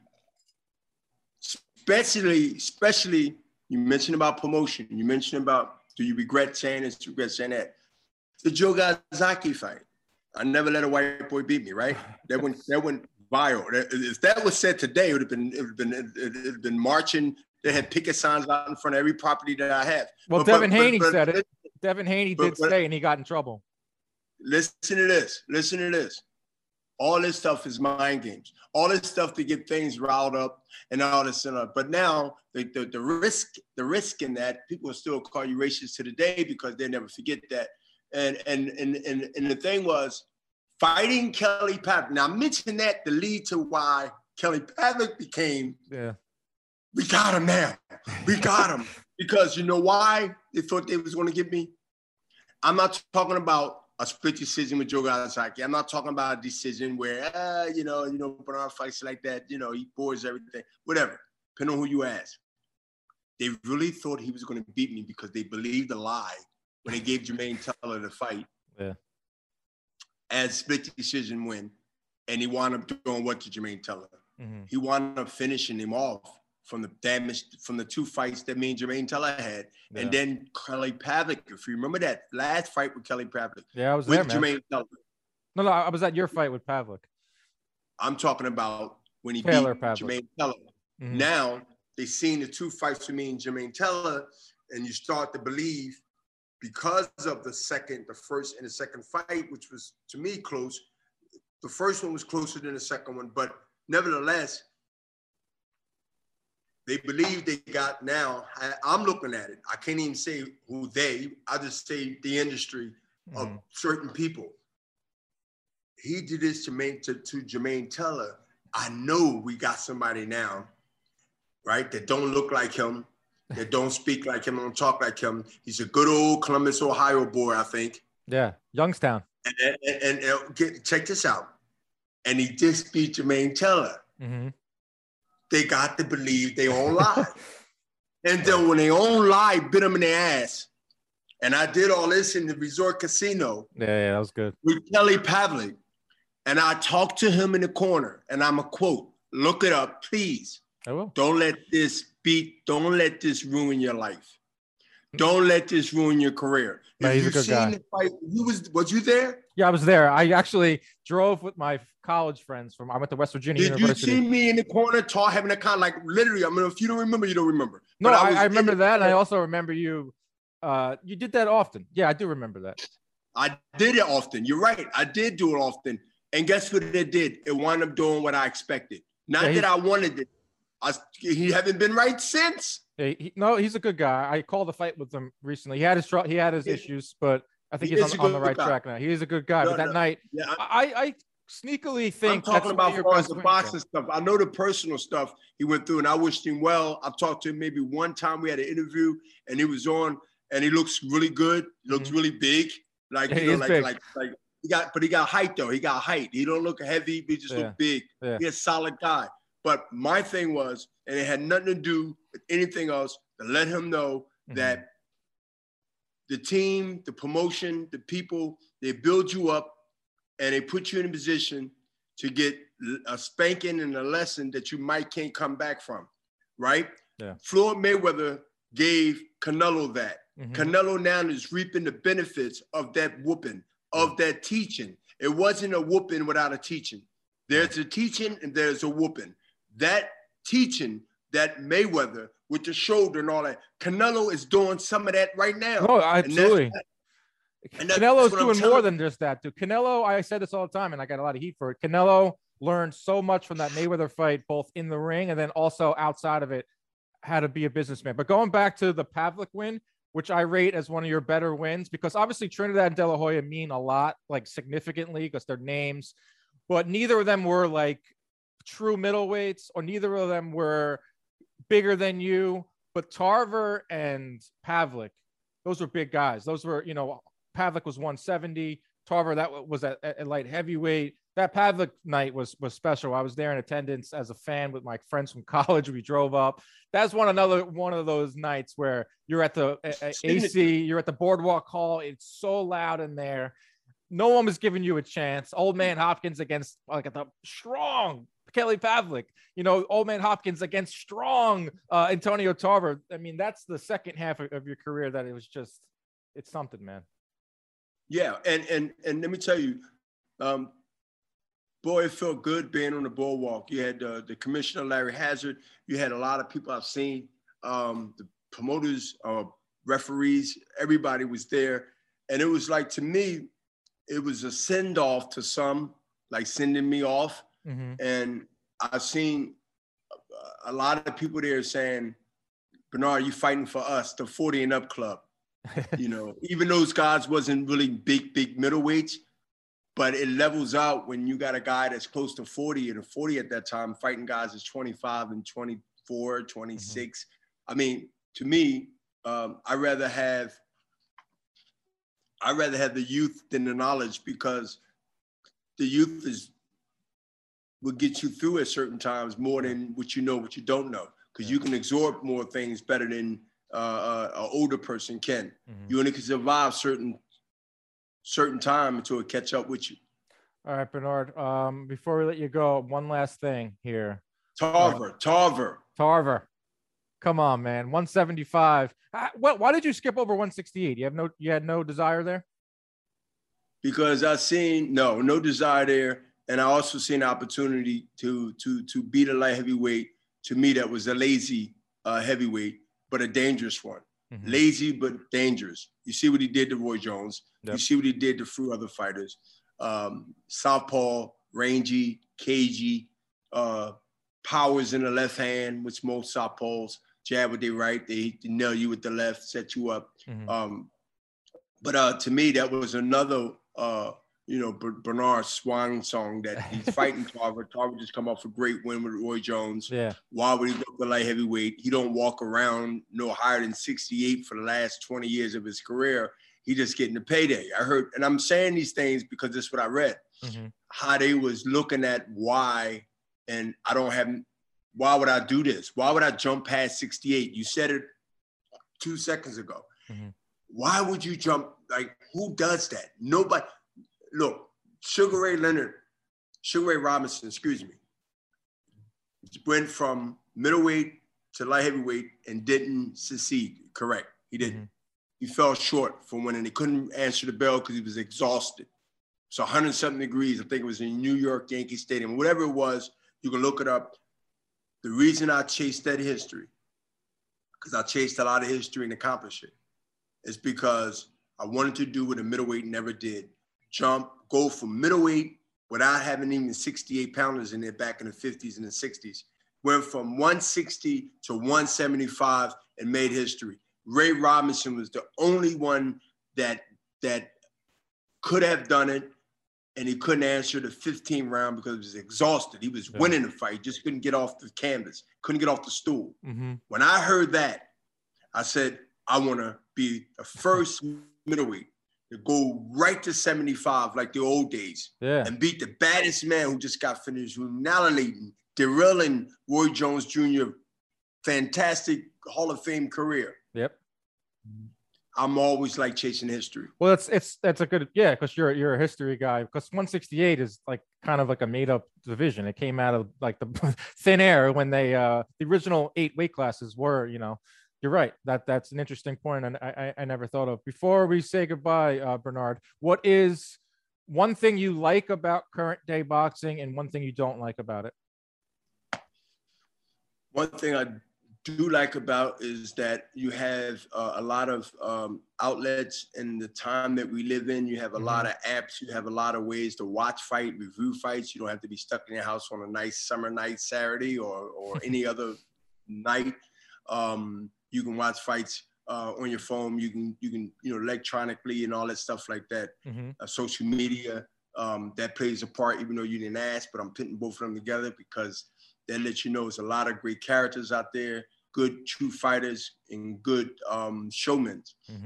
Especially you mentioned about promotion. You mentioned about, do you regret saying this? Do you regret saying that? The Joe Gazaki fight. I never let a white boy beat me. Right? That went viral. If that was said today, it would have been marching. They had picket signs out in front of every property that I have. Well, Devin Haney said it. Devin Haney did say, and he got in trouble. Listen to this. All this stuff is mind games. All this stuff to get things riled up and all this and that. But now the risk in that, people will still call you racist to the day because they never forget that. And the thing was, fighting Kelly Pavlik. Now I mentioned that to lead to why Kelly Pavlik became. Yeah. We got him now. We got him. Because you know why they thought they was going to get me? I'm not talking about a split decision with Joe Gazaki. I'm not talking about a decision where, Bernard fights like that, he bores everything, whatever, depending on who you ask. They really thought he was going to beat me because they believed the lie when they gave Jermaine Teller the fight. Yeah. As split decision win. And he wound up doing what to Jermaine Teller? Mm-hmm. He wound up finishing him off from the damage from the two fights that me and Jermaine Teller had. Yeah. And then Kelly Pavlik, if you remember that last fight with Kelly Pavlik. Yeah, I was there, man. Jermaine Teller. No, I was at your fight with Pavlik. I'm talking about when he Taylor beat Pavlik. Jermaine Teller. Mm-hmm. Now, they seen the two fights with me and Jermaine Teller, and you start to believe because of the first and the second fight, which was, to me, close. The first one was closer than the second one, but nevertheless, they believe they got now. I'm looking at it. I can't even say who they. I just say the industry of certain people. He did this to Jermaine Teller. I know we got somebody now, right, that don't look like him, that don't speak like him, don't talk like him. He's a good old Columbus, Ohio boy, I think. Yeah, Youngstown. And check this out. And he just beat Jermaine Teller. Mm-hmm. They got to believe their own lie. And then when their own lie bit them in their ass, And I did all this in the Resort Casino. Yeah, that was good. With Kelly Pavlik. And I talked to him in the corner, and I'm a quote, look it up, please. I will. Don't let this ruin your life. Don't let this ruin your career. No, he's a good guy. The fight, was you there? Yeah, I was there. I actually drove with my college friends I went to West Virginia University. Did you see me in the corner having a con, like literally, I mean, if you don't remember, you don't remember. No, I remember that. And I also remember you did that often. Yeah, I do remember that. I did it often. You're right. I did do it often. And guess what it did? It wound up doing what I expected. Not that I wanted it. He haven't been right since. No, he's a good guy. I called a fight with him recently. He had his issues, but I think he's on the right track now. He is a good guy. But that night, I sneakily think I'm talking about as the boxing stuff. I know the personal stuff he went through, and I wished him well. I've talked to him maybe one time. We had an interview, and he was on, and he looks really good. He looks really big, like he got height though. He got height. He don't look heavy. He just look big. Yeah. He's a solid guy. But my thing was, and it had nothing to do with anything else, to let him know that the team, the promotion, the people, they build you up and they put you in a position to get a spanking and a lesson that you can't come back from, right? Yeah. Floyd Mayweather gave Canelo that. Canelo now is reaping the benefits of that whooping, of that teaching. It wasn't a whooping without a teaching. There's a teaching and there's a whooping. That teaching, that Mayweather with the shoulder and all that, Canelo is doing some of that right now. Oh, absolutely. Canelo's doing more than just that, dude. Canelo, I said this all the time, and I got a lot of heat for it. Canelo learned so much from that Mayweather fight, both in the ring and then also outside of it, how to be a businessman. But going back to the Pavlik win, which I rate as one of your better wins, because obviously Trinidad and De La Hoya mean a lot, like significantly, because they're names, but neither of them were like true middleweights, or neither of them were bigger than you. But Tarver and Pavlik, those were big guys. Those were, Pavlik was 170. Tarver, that was at light heavyweight. That Pavlik night was special. I was there in attendance as a fan with my friends from college. We drove up. That's one of those nights where you're at the AC, you're at the Boardwalk Hall. It's so loud in there. No one was giving you a chance. Old Man Hopkins against the strong Kelly Pavlik. Old Man Hopkins against strong Antonio Tarver. I mean, that's the second half of your career that it was just, it's something, man. Yeah, and let me tell you, boy, it felt good being on the boardwalk. You had the commissioner, Larry Hazard. You had a lot of people I've seen, the promoters, referees, everybody was there. And it was like, to me, it was a send-off to some, like sending me off. And I've seen a lot of people there saying, Bernard, you fighting for us, the 40 and up club. Even those guys wasn't really big middleweights, but it levels out when you got a guy that's close to 40 and 40 at that time, fighting guys that's 25 and 24, 26. I mean, to me, I'd rather have the youth than the knowledge, because the youth will get you through at certain times more than what you don't know, because you can absorb more things better than an older person can. You only can survive certain time until it catch up with you. All right, Bernard. Before we let you go, one last thing here. Tarver. Come on, man. 175. Why did you skip over 168? You had no desire there? Because I seen no desire there, and I also seen an opportunity to beat a light heavyweight. To me, that was a lazy heavyweight, but a dangerous one. Lazy but dangerous. You see what he did to Roy Jones. Yep. You see what he did to a few other fighters. Southpaw, rangy, cagey, powers in the left hand, which most southpaws jab with their right. They nail you with the left, set you up. But to me, that was another, Bernard Swan song that he's fighting Tarver. Tarver just come off a great win with Roy Jones. Yeah. Why would he go for light heavyweight? He don't walk around no higher than 68 for the last 20 years of his career. He just getting the payday. I heard, and I'm saying these things because this is what I read, how they was looking at why, and why would I do this? Why would I jump past 68? You said it 2 seconds ago. Why would you jump? Like, who does that? Nobody. Look, Sugar Ray Robinson, excuse me, went from middleweight to light heavyweight and didn't succeed. Correct. He didn't. Mm-hmm. He fell short from winning. He couldn't answer the bell because he was exhausted. So 100-something degrees. I think it was in New York Yankee Stadium. Whatever it was, you can look it up. The reason I chased that history, because I chased a lot of history and accomplished it, is because I wanted to do what a middleweight never did. Go from middleweight without having even 68 pounders in there back in the 50s and the 60s. Went from 160 to 175 and made history. Ray Robinson was the only one that could have done it, and he couldn't answer the 15th round because he was exhausted. He was winning the fight, just couldn't get off the canvas, couldn't get off the stool. Mm-hmm. When I heard that, I said, I want to be the first middleweight to go right to 75 like the old days and beat the baddest man who just got finished annihilating Darrell and Roy Jones Jr. Fantastic Hall of Fame career. Yep. I'm always like chasing history. Well, that's a good, because you're a history guy. Because 168 is like kind of like a made up division. It came out of like the thin air when they the original 8 weight classes were, You're right. That's an interesting point, and I never thought of. Before we say goodbye, Bernard, what is one thing you like about current day boxing and one thing you don't like about it? One thing I do like about is that you have a lot of outlets in the time that we live in. You have a lot of apps. You have a lot of ways to watch fight, review fights. You don't have to be stuck in your house on a nice summer night, Saturday, or any other night. You can watch fights on your phone. You can electronically and all that stuff like that. Social media, that plays a part, even though you didn't ask, but I'm putting both of them together because that lets you know there's a lot of great characters out there, good true fighters and good showmen.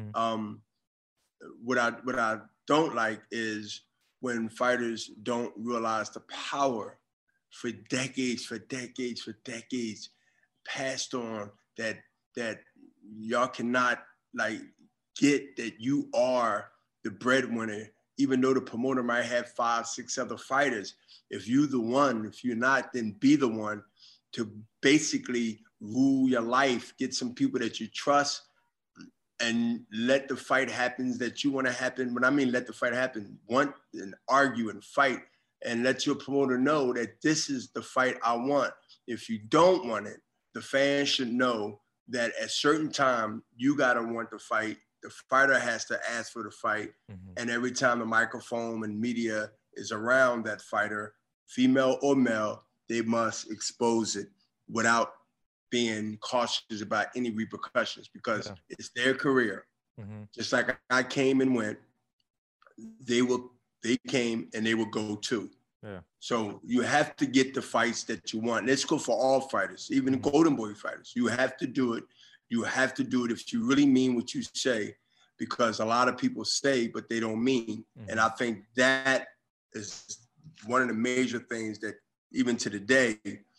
What I don't like is when fighters don't realize the power for decades passed on that y'all cannot get that you are the breadwinner, even though the promoter might have 5, 6 other fighters. If you're not, then be the one to basically rule your life, get some people that you trust and let the fight happen that you want to happen. When I mean let the fight happen, want and argue and fight and let your promoter know that this is the fight I want. If you don't want it, the fans should know that at certain time, you got to want the fight. The fighter has to ask for the fight. And every time the microphone and media is around that fighter, female or male, they must expose it without being cautious about any repercussions because it's their career. Just like I came and went, they came and they will go too. So you have to get the fights that you want. Let's go for all fighters, even the Golden Boy fighters. You have to do it. You have to do it if you really mean what you say, because a lot of people say, but they don't mean. And I think that is one of the major things that even to the day,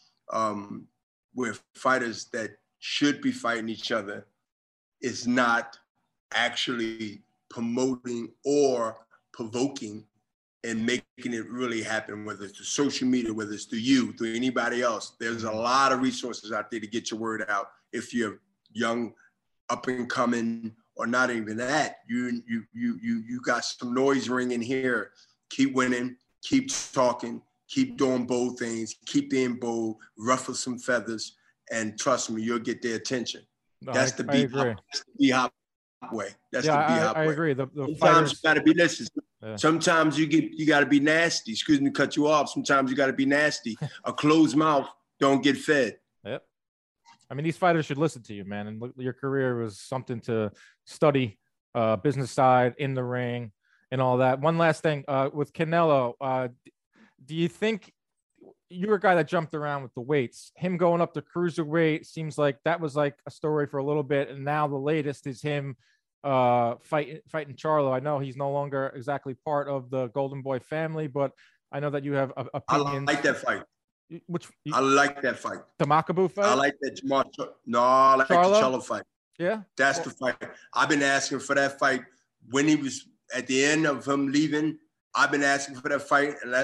where fighters that should be fighting each other is not actually promoting or provoking and making it really happen, whether it's through social media, whether it's through you, through anybody else. There's a lot of resources out there to get your word out. If you're young, up and coming, or not even that, you got some noise ringing here. Keep winning, keep talking, keep doing bold things, keep being bold, ruffle some feathers, and trust me, you'll get their attention. That's the B-Hop way. That's the B-Hop way. I agree. Sometimes you gotta be listening. Sometimes you gotta be nasty. Excuse me, cut you off. Sometimes you gotta be nasty. A closed mouth don't get fed. Yep. I mean, these fighters should listen to you, man. And your career was something to study, business side, in the ring, and all that. One last thing with Canelo. Do you think you're a guy that jumped around with the weights? Him going up to cruiserweight seems like that was like a story for a little bit, and now the latest is him fighting Charlo. I know he's no longer exactly part of the Golden Boy family, but I know that you have opinions. I like that fight. I like that fight. The Makabu fight? I like that. I like the Charlo fight. Yeah. That's the fight. I've been asking for that fight when he was at the end of him leaving. I've been asking for that fight, and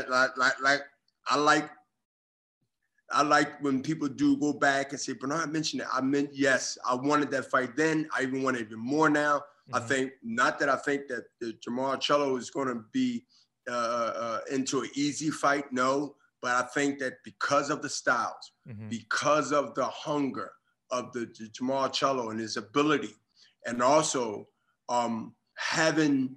I like when people do go back and say, Bernard mentioned it. I meant, yes, I wanted that fight then. I even want it even more now. Mm-hmm. I think that the Jermall Charlo is going to be into an easy fight. No, but I think that because of the styles, because of the hunger of the Jermall Charlo and his ability, and also having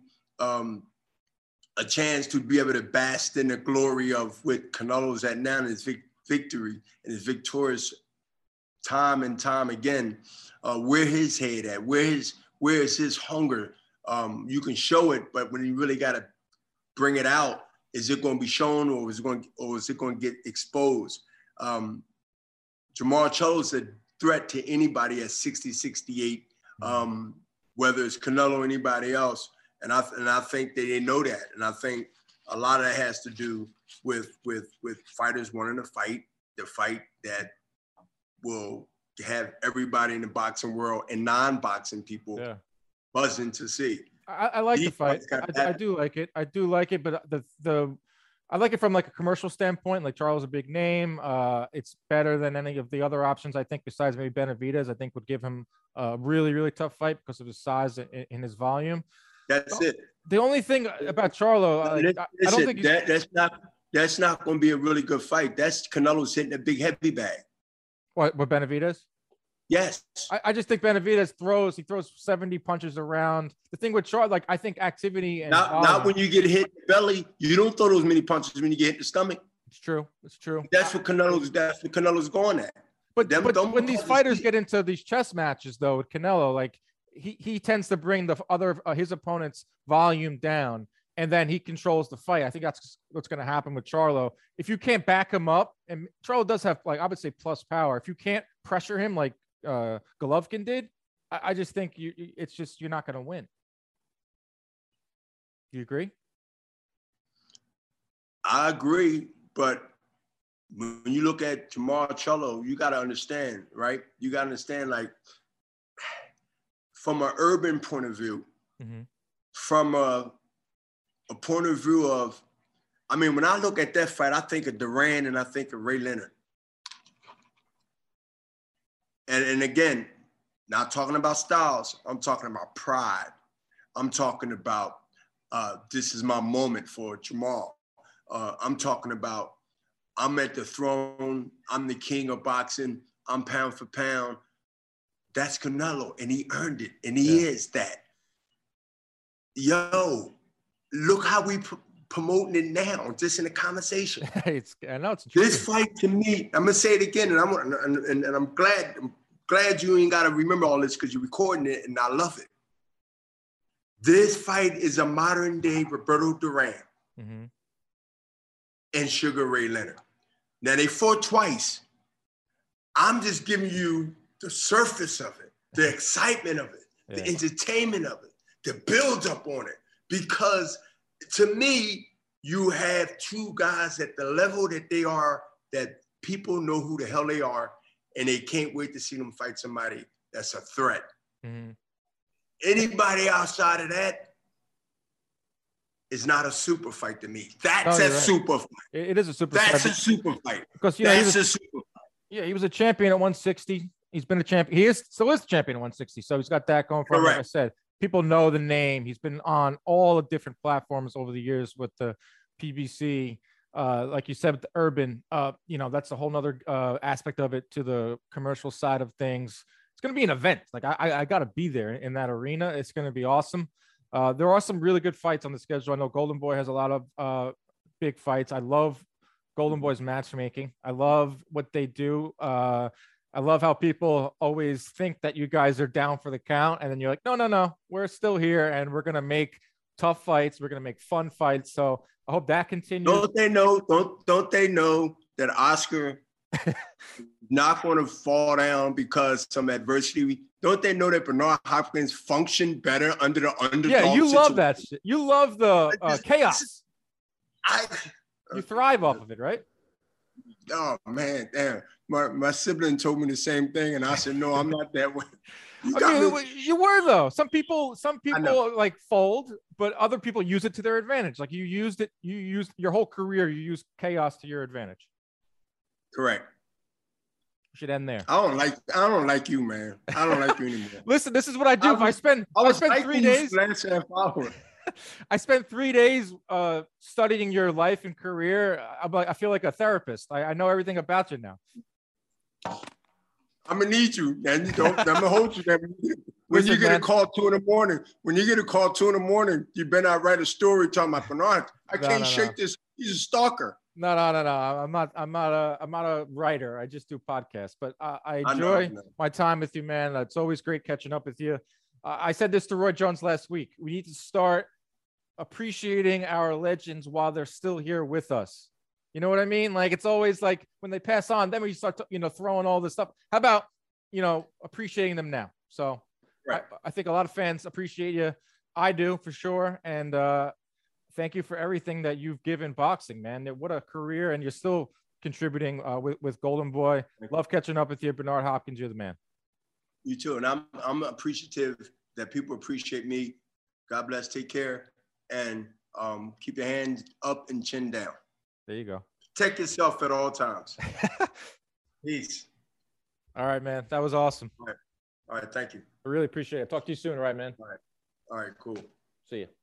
a chance to be able to bask in the glory of what Canelo's at now and his victory and his victorious time and time again, where his head at, where is his hunger? You can show it, but when you really got to bring it out, is it going to be shown or is it going to get exposed? Jermall Charlo's a threat to anybody at 60, 68, whether it's Canelo or anybody else. And I think they know that. And I think a lot of that has to do with fighters wanting to fight, the fight that will have everybody in the boxing world and non-boxing people buzzing to see. I like the fight. I do like it. I do like it, but I like it from like a commercial standpoint. Like Charlo's a big name. It's better than any of the other options, I think, besides maybe Benavidez. I think would give him a really, really tough fight because of his size and his volume. That's it. The only thing about Charlo, I don't think that's not going to be a really good fight. That's Canelo's hitting a big heavy bag. What Benavidez? Yes. I just think Benavidez throws 70 punches around. The thing with Charlo, like I think activity and not when you get hit in the belly, you don't throw those many punches when you get hit in the stomach. It's true. It's true. That's what Canelo's going at. But when these fighters get into these chess matches though with Canelo, like he tends to bring the other his opponent's volume down, and then he controls the fight. I think that's what's going to happen with Charlo. If you can't back him up, and Charlo does have, like, I would say plus power. If you can't pressure him like Golovkin did, I just think you're not going to win. Do you agree? I agree, but when you look at Jermall Charlo, you got to understand, right? You got to understand, like, from an urban point of view, from a point of view of, I mean, when I look at that fight, I think of Duran and I think of Ray Leonard. And again, not talking about styles, I'm talking about pride. I'm talking about this is my moment for Jermall. I'm talking about I'm at the throne, I'm the king of boxing, I'm pound for pound. That's Canelo, and he earned it, and he is that. Yo, look how we promoting it now, just in the conversation. I know it's true. This fight to me, I'm gonna say it again, and I'm glad you ain't gotta remember all this because you're recording it, and I love it. This fight is a modern day Roberto Duran and Sugar Ray Leonard. Now they fought twice. I'm just giving you the surface of it, the excitement of it, the entertainment of it, the build up on it. Because to me, you have two guys at the level that they are, that people know who the hell they are, and they can't wait to see them fight somebody that's a threat. Anybody outside of that is not a super fight to me. That's super fight. It is a super fight. That's a super fight. Because that's a super fight. Yeah, he was a champion at 160. He's been a champion. He still is champion at 160. So he's got that going for him. Like I said, people know the name. He's been on all the different platforms over the years with the PBC. Like you said, with the urban, that's a whole nother aspect of it to the commercial side of things. It's going to be an event. Like I got to be there in that arena. It's going to be awesome. There are some really good fights on the schedule. I know Golden Boy has a lot of big fights. I love Golden Boy's matchmaking. I love what they do. I love how people always think that you guys are down for the count. And then you're like, no, we're still here. And we're going to make tough fights. We're going to make fun fights. So I hope that continues. Don't they know that Oscar not going to fall down because some adversity? Don't they know that Bernard Hopkins functioned better under the underdog? Yeah, you love that shit. You love the chaos. You thrive off of it, right? Oh, man, damn. My sibling told me the same thing, and I said, no, I'm not that way. You were though. Some people like fold, but other people use it to their advantage. Like you used your whole career. You used chaos to your advantage. Correct. We should end there. I don't like you, man. I don't like you anymore. Listen, this is what I do. I spend 3 days. I spent 3 days studying your life and career. I feel like a therapist. I know everything about you now. I'm gonna need you, man. I'm gonna hold you. When you get a call 2 in the morning, you better not write a story talking about Bernard. I can't shake this. He's a stalker. No. I'm not a writer. I just do podcasts. But I enjoy my time with you, man. It's always great catching up with you. I said this to Roy Jones last week. We need to start appreciating our legends while they're still here with us. You know what I mean? Like, it's always like when they pass on, then we start, throwing all this stuff. How about, appreciating them now? So right. I think a lot of fans appreciate you. I do, for sure. And thank you for everything that you've given boxing, man. What a career. And you're still contributing with Golden Boy. Love catching up with you, Bernard Hopkins. You're the man. You too. And I'm appreciative that people appreciate me. God bless. Take care. And keep your hands up and chin down. There you go. Protect yourself at all times. Peace. All right, man. That was awesome. All right. Thank you. I really appreciate it. Talk to you soon. All right, man. All right. Cool. See you.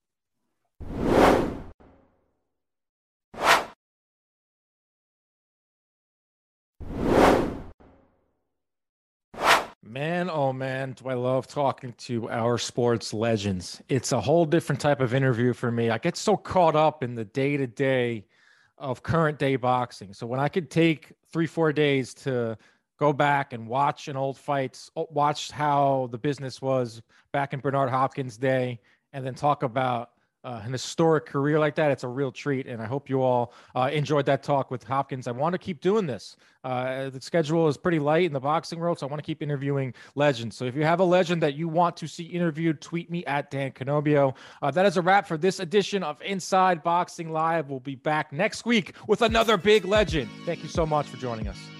Man, oh man, do I love talking to our sports legends. It's a whole different type of interview for me. I get so caught up in the day-to-day of current day boxing. So when I could take 3-4 days to go back and watch an old fights, watch how the business was back in Bernard Hopkins' day, and then talk about an historic career like that, it's a real treat. And I hope you all enjoyed that talk with Hopkins. I want to keep doing this. The schedule is pretty light in the boxing world, so I want to keep interviewing legends. So if you have a legend that you want to see interviewed, tweet me at Dan Canobbio. That is a wrap for this edition of Inside Boxing Live. We'll be back next week with another big legend. Thank you so much for joining us.